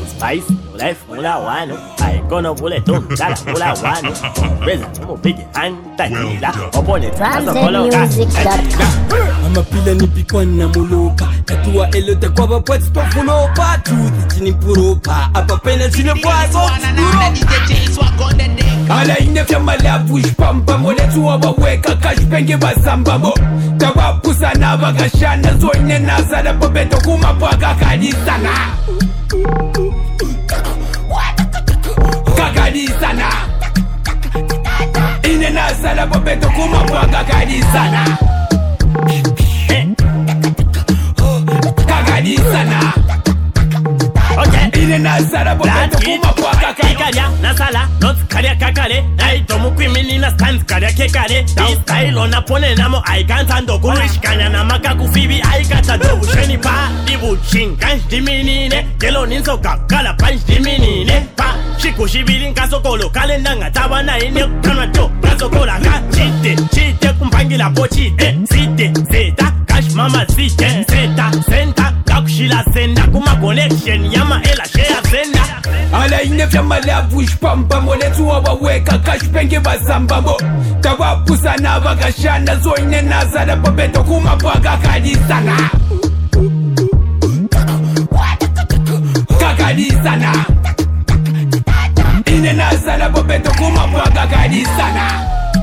spice, life mula wano. I gonna bullet don't dala mula wano. Reza, mo big hand tanila. Upon it, amapila nipikwana muluka katua elote kwa bapwati tofulopa truth chini purupa apapena chine bwazo ala inefya malabu shpamba moletu wabaweka kashpenge basambamo tabapusa na bagashana zoine nazara pabeto kumapaka kadisana kakadisana ine nazara pabeto kumapaka kadisana kagadisana okay ine nazara pabeto kumapaka kadisana nasala not karia kakale naito mukwimini na stand karia kekale this style on apone namo I can't ando kurishkanya na makaku fibi I kata do sheni pa dibu chinkan diminine gelo ninso kakala punch diminine pa shiku shibiri nkaso kolo kale nanga tabana ine kanwa to kaso kola ka chite kumpangila po chite site zeta cash mama zite zeta senta kakushila senda kuma connection yama ela share senda ala inefya malabu shpamba moletu wabaweka kashpenge basambamo tabapusa na bagashana zoine nazara pabeto kumapaka kadisana kakadisana ine nazara pabeto kumapaka kadisana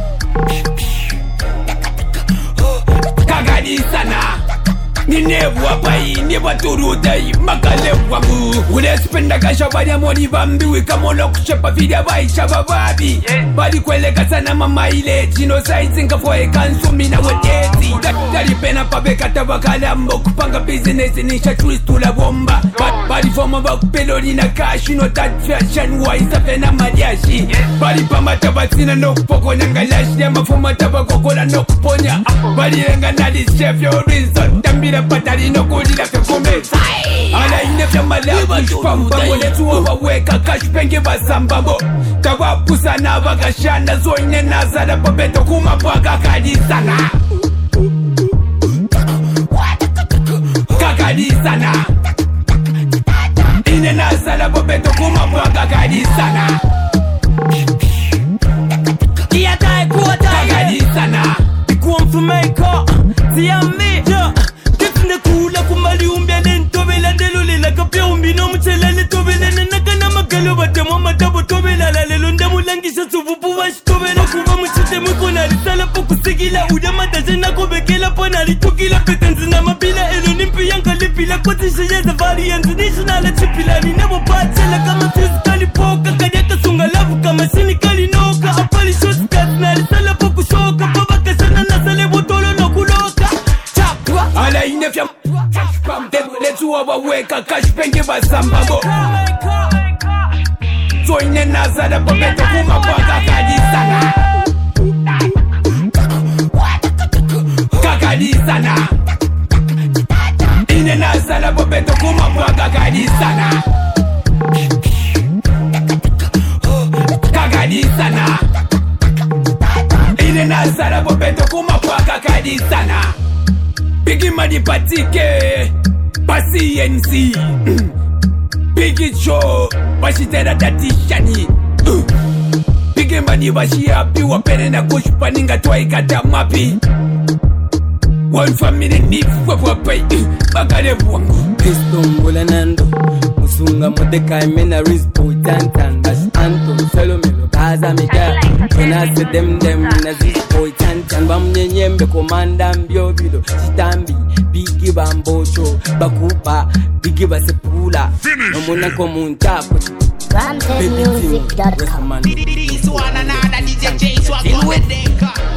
kakadisana ninebu apai nibaturudai makalewa mu ulespenda kasha bali moni bambi wikamola kushepa video baisha bababi bali kweleka sana mama ile chino size ngafoe kansumi na wetezi dari pena pabeka tabakala mbokupanga business nisha twist la bomba bali forma bakupeloni na cash no that fashion wise pena madiashi bali pama tabatina no kupokonya ngalashi ya mafuma tabakokola no kuponya bali lenga na this chef your reason tambira patari no kulila kekomesa ala inefya malabu shpamba moletu wabaweka kashpenge basambamo tabapusa na bagashana zoine nazara pabeto kumapaka kadisana kakadisana ine nazara pabeto kumapaka kadisana Kiatai kuota kakadisana ikuwa mfumeko Tiami Kifne kula kumali umbia lentobela delole la kapia umbino mchela letobela Nanakana magalo batemo matabo tobela la lelonda mulangisha suvupu washtobela Kuwa mchite mwiko na risala poku sigila Udama tajena kubekela pona litukila Petenzi na mabila elonimpi yanka lipila Kwati sheye za variants Nishonala chipila Ninebo pachela kama fizikali poka Kajaka sunga lavu kama shinikali noka Apali shortcut na risala poku shoka Baba kasana nasale botolo no kuloka ala inefya letu wabaweka kashpenge basambamo zoine nazara pabeto kumapaka kadisana kakadisana ine nazara pabeto kumapaka kadisana kakadisana ine nazara pabeto kumapaka kadisana Biggie money patike Pasi NC Biggie show Bashitera dati shani Biggie money bashi happy Wapere na kushpa ninga tuwa ikata mapi One family ni wapay Bagale wangu Pistongola nando Musunga modeka imena rizpo Tantan bash anto Selo melo kaza mika Kena se dem na zizpo Tantan Bamnye nyembe komanda mbio video Chitambi Bigi bambocho Bakupa Bigi basepula Nomuna komuntapo RamZmusic.com. This one another DJ J Swag on the deck.